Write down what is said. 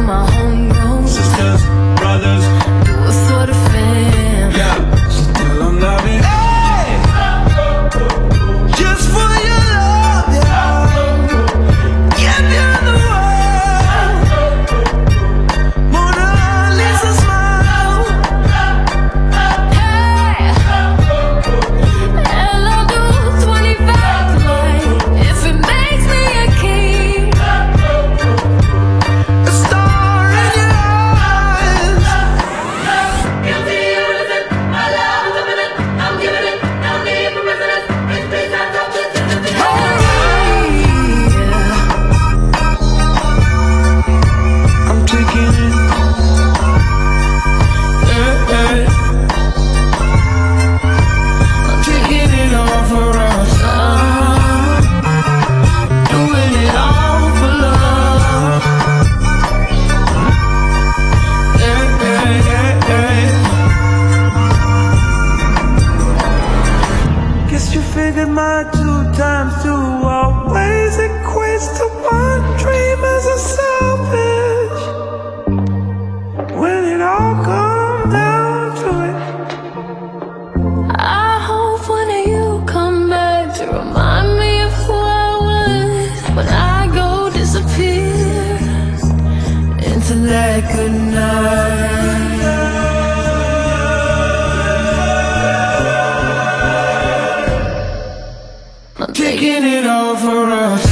my homegrown sisters, brothers, do it for the fam. yeah, so tell them love it. Hey! Just for your love, yeah. Give you the world. Mona Lisa smile. Hey, and I'll do 25 tonight if it makes me a king. A star in your eyes. Give me a reason, my love is a minute. I'm giving it, no need for resonance. It's peace and justice, it's a thing. I'm taking it. I'm taking it all for us. Doing it all for love. Guess you figured my 2 times 2 always equates to 1. Dreamers are selfish when it all comes down to it. I hope one of you come back to remind me of who I was when I go disappear into that good night. Taking it all for us.